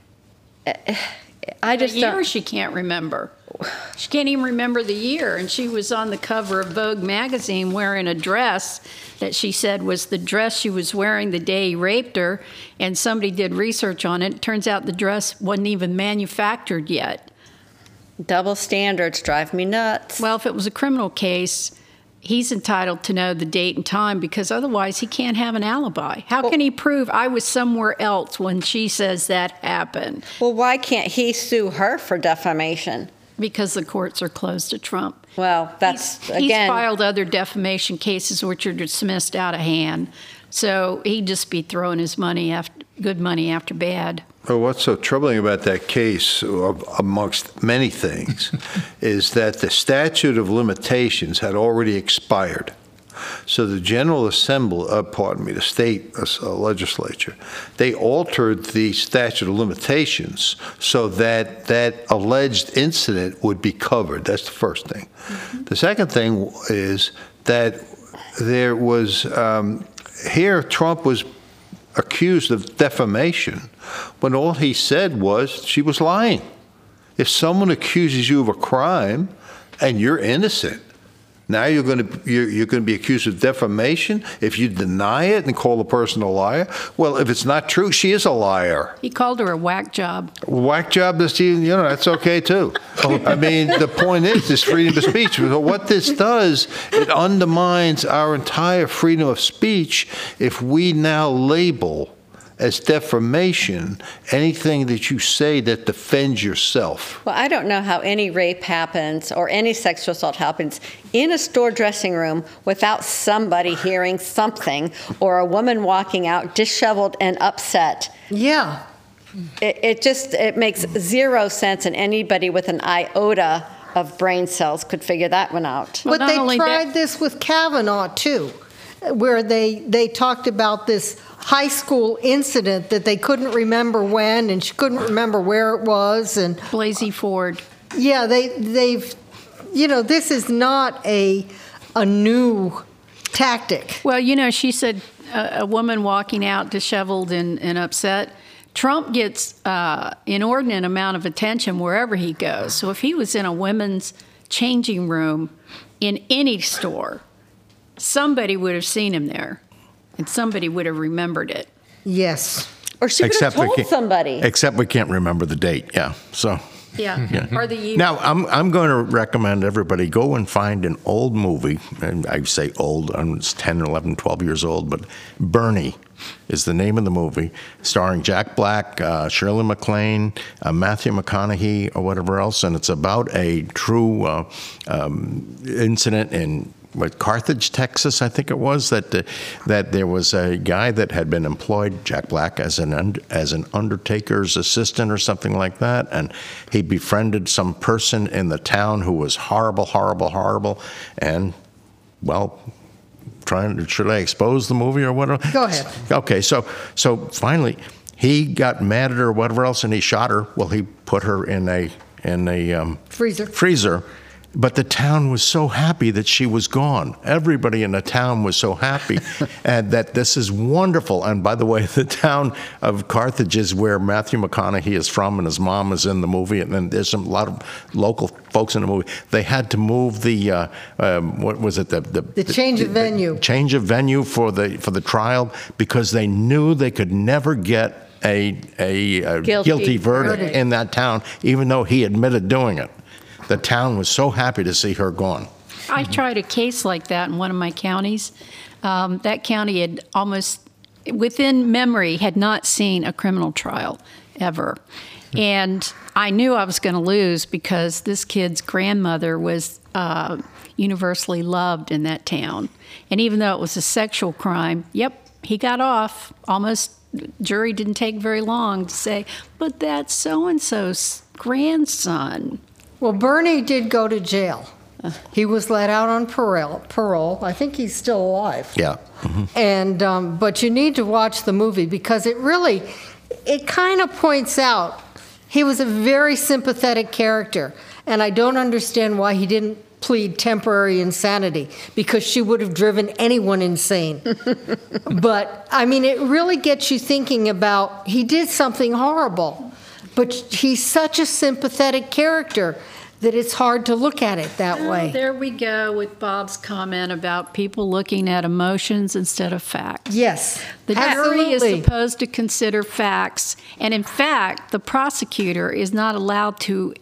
A year she can't remember. She can't even remember the year, and she was on the cover of Vogue magazine wearing a dress that she said was the dress she was wearing the day he raped her, and somebody did research on it. It turns out the dress wasn't even manufactured yet. Double standards drive me nuts. Well, if it was a criminal case, he's entitled to know the date and time, because otherwise he can't have an alibi. How can he prove I was somewhere else when she says that happened? Well, why can't he sue her for defamation? Because the courts are closed to Trump. Well, He's filed other defamation cases which are dismissed out of hand. So he'd just be throwing his good money after bad. Well, what's so troubling about that case, amongst many things, is that the statute of limitations had already expired. So the General Assembly, the state legislature, they altered the statute of limitations so that that alleged incident would be covered. That's the first thing. Mm-hmm. The second thing is that there was, here Trump was accused of defamation when all he said was she was lying. If someone accuses you of a crime and you're innocent, now you're going to be accused of defamation if you deny it and call the person a liar. Well, if it's not true, she is a liar. He called her a whack job. Whack job, that's okay too. I mean, the point is, this freedom of speech. What this does, it undermines our entire freedom of speech if we now label as defamation anything that you say that defends yourself. Well, I don't know how any rape happens or any sexual assault happens in a store dressing room without somebody hearing something or a woman walking out disheveled and upset. Yeah. It makes zero sense, and anybody with an iota of brain cells could figure that one out. But they tried this with Kavanaugh, too, where they talked about this high school incident that they couldn't remember when, and she couldn't remember where it was. And Blasey Ford. Yeah, they've, this is not a new tactic. Well, she said a woman walking out disheveled and upset. Trump gets inordinate amount of attention wherever he goes. So if he was in a women's changing room in any store, somebody would have seen him there, and somebody would have remembered it. Yes. Or she would have told somebody. Except we can't remember the date, yeah. So. Yeah. Or the year. Now, I'm going to recommend everybody go and find an old movie, and I say old, it's 10, 11, 12 years old, but Bernie is the name of the movie, starring Jack Black, Shirley MacLaine, Matthew McConaughey, or whatever else, and it's about a true incident in Carthage, Texas, I think it was, that there was a guy that had been employed, Jack Black, as an undertaker's assistant or something like that, and he befriended some person in the town who was horrible, and, well, should I expose the movie or whatever? Go ahead. Okay, so finally, he got mad at her or whatever else, and he shot her. Well, he put her in a freezer. But the town was so happy that she was gone. Everybody in the town was so happy, and that this is wonderful. And by the way, the town of Carthage is where Matthew McConaughey is from, and his mom is in the movie. And then there's a lot of local folks in the movie. They had to move the what was it? The change of venue. Change of venue for the trial because they knew they could never get a guilty verdict in that town, even though he admitted doing it. The town was so happy to see her gone. I tried a case like that in one of my counties. That county had almost, within memory, had not seen a criminal trial ever. And I knew I was going to lose because this kid's grandmother was universally loved in that town. And even though it was a sexual crime, he got off. Almost, jury didn't take very long to say, but that's so-and-so's grandson. Well, Bernie did go to jail. He was let out on parole. I think he's still alive. Yeah. Mm-hmm. And but you need to watch the movie because it kind of points out he was a very sympathetic character, and I don't understand why he didn't plead temporary insanity because she would have driven anyone insane. But I mean, it really gets you thinking about he did something horrible, but he's such a sympathetic character that it's hard to look at it that way. There we go with Bob's comment about people looking at emotions instead of facts. Yes, the jury is supposed to consider facts, and in fact, the prosecutor is not allowed to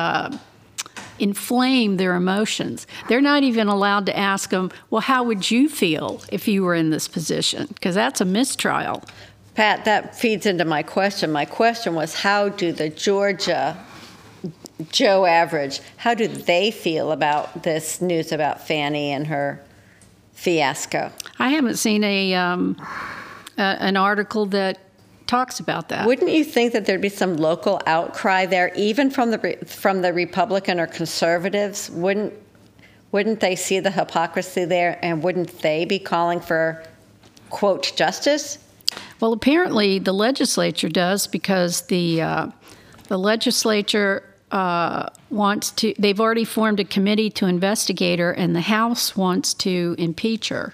inflame their emotions. They're not even allowed to ask them, well, how would you feel if you were in this position? Because that's a mistrial. Pat, that feeds into my question. My question was, how do the Georgia Joe average, how do they feel about this news about Fannie and her fiasco? I haven't seen an article that talks about that. Wouldn't you think that there'd be some local outcry there, even from the Republican or conservatives? Wouldn't they see the hypocrisy there, and wouldn't they be calling for, quote, justice? Well, apparently the legislature does, because the legislature wants to. They've already formed a committee to investigate her, and the House wants to impeach her.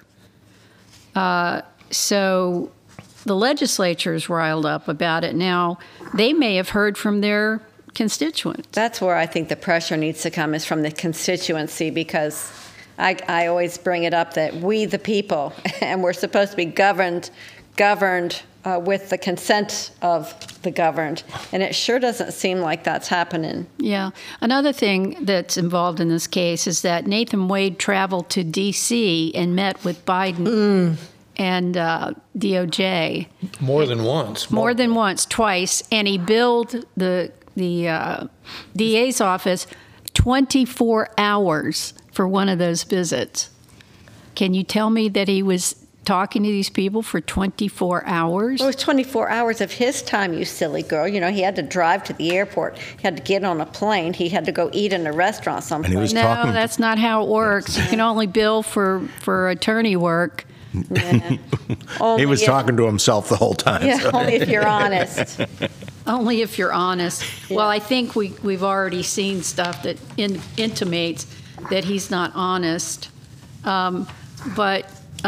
So the legislature is riled up about it. Now, they may have heard from their constituents. That's where I think the pressure needs to come, is from the constituency, because I always bring it up that we, the people, and we're supposed to be governed with the consent of the governed, and it sure doesn't seem like that's happening. Yeah. Another thing that's involved in this case is that Nathan Wade traveled to D.C. and met with Biden and DOJ. More than once. More than once, twice, and he billed the DA's office 24 hours for one of those visits. Can you tell me that he was talking to these people for 24 hours? It was 24 hours of his time, you silly girl. You know, he had to drive to the airport. He had to get on a plane. He had to go eat in a restaurant someplace. No, that's not how it works. You can only bill for attorney work. Yeah. He was talking to himself the whole time. Yeah, only if you're honest. Only if you're honest. Yeah. Well, I think we've already seen stuff that intimates that he's not honest. But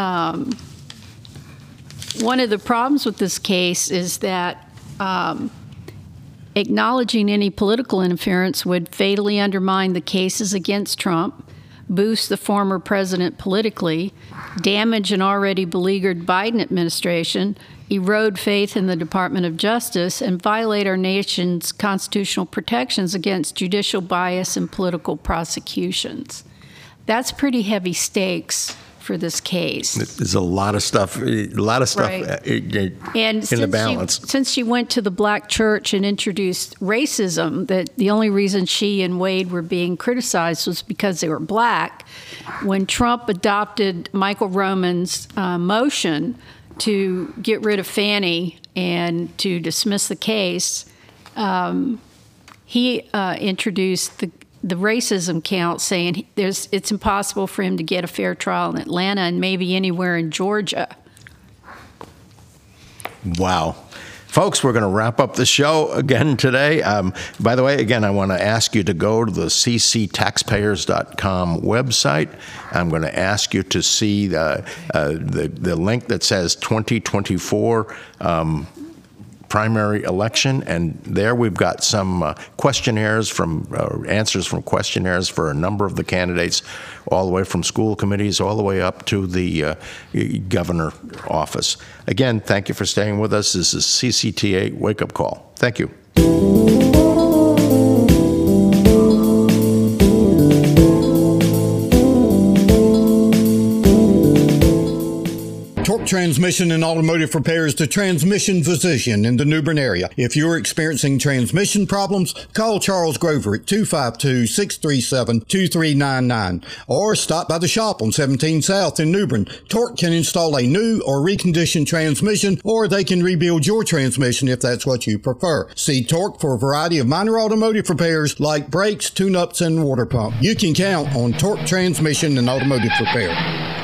one of the problems with this case is that acknowledging any political interference would fatally undermine the cases against Trump, boost the former president politically, damage an already beleaguered Biden administration, erode faith in the Department of Justice, and violate our nation's constitutional protections against judicial bias and political prosecutions. That's pretty heavy stakes for this case. There's a lot of stuff right. In the balance. Since she went to the black church and introduced racism, that the only reason she and Wade were being criticized was because they were black. When Trump adopted Michael Roman's motion to get rid of Fannie and to dismiss the case, he introduced the racism count, saying it's impossible for him to get a fair trial in Atlanta and maybe anywhere in Georgia. Wow. Folks, we're going to wrap up the show again today. By the way, again, I want to ask you to go to the cctaxpayers.com website. I'm going to ask you to see the link that says 2024 primary election, and there we've got some questionnaires answers from questionnaires for a number of the candidates, all the way from school committees all the way up to the governor office. Again, thank you for staying with us. This is CCTA Wake Up Call. Thank you. Torque Transmission and Automotive Repair is the transmission physician in the New Bern area. If you're experiencing transmission problems, call Charles Grover at 252-637-2399 or stop by the shop on 17 South in New Bern. Torque can install a new or reconditioned transmission, or they can rebuild your transmission if that's what you prefer. See Torque for a variety of minor automotive repairs like brakes, tune-ups, and water pump. You can count on Torque Transmission and Automotive Repair.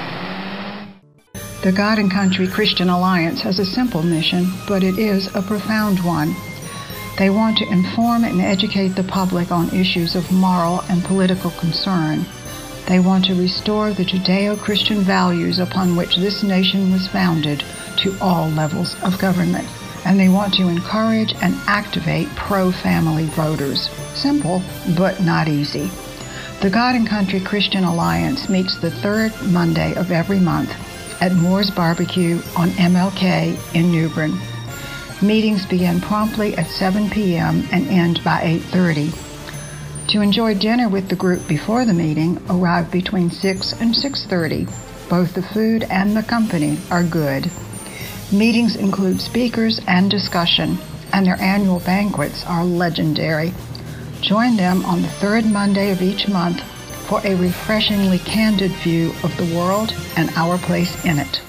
The God and Country Christian Alliance has a simple mission, but it is a profound one. They want to inform and educate the public on issues of moral and political concern. They want to restore the Judeo-Christian values upon which this nation was founded to all levels of government. And they want to encourage and activate pro-family voters. Simple, but not easy. The God and Country Christian Alliance meets the third Monday of every month at Moore's Barbecue on MLK in New Bern. Meetings begin promptly at 7 p.m. and end by 8:30. To enjoy dinner with the group before the meeting, arrive between 6 and 6:30. Both the food and the company are good. Meetings include speakers and discussion, and their annual banquets are legendary. Join them on the third Monday of each month for a refreshingly candid view of the world and our place in it.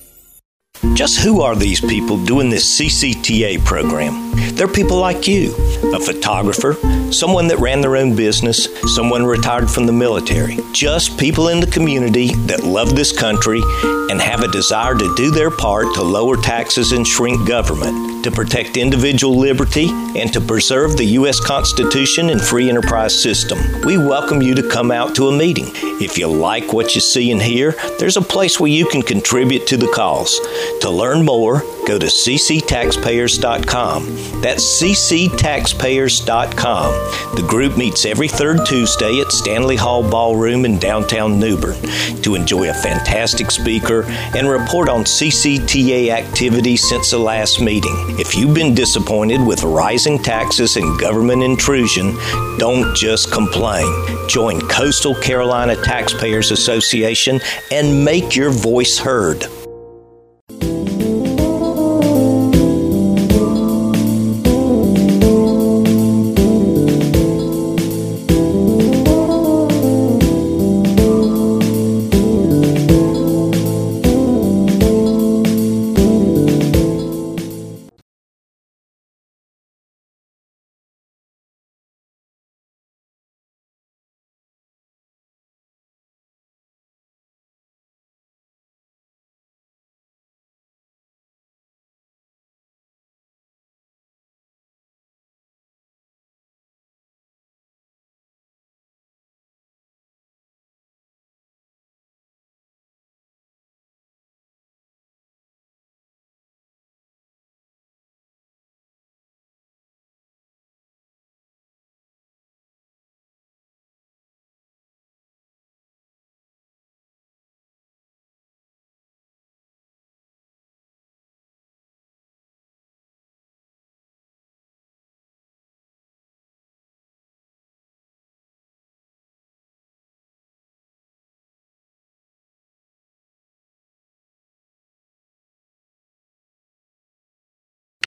Just who are these people doing this CCTA program? They're people like you, a photographer, someone that ran their own business, someone retired from the military. Just people in the community that love this country and have a desire to do their part to lower taxes and shrink government, to protect individual liberty, and to preserve the U.S. Constitution and free enterprise system. We welcome you to come out to a meeting. If you like what you see and hear, there's a place where you can contribute to the cause. To learn more, go to cctaxpayers.com. That's cctaxpayers.com. The group meets every third Tuesday at Stanley Hall Ballroom in downtown New Bern to enjoy a fantastic speaker and report on CCTA activities since the last meeting. If you've been disappointed with rising taxes and government intrusion, don't just complain. Join Coastal Carolina Taxpayers Association and make your voice heard.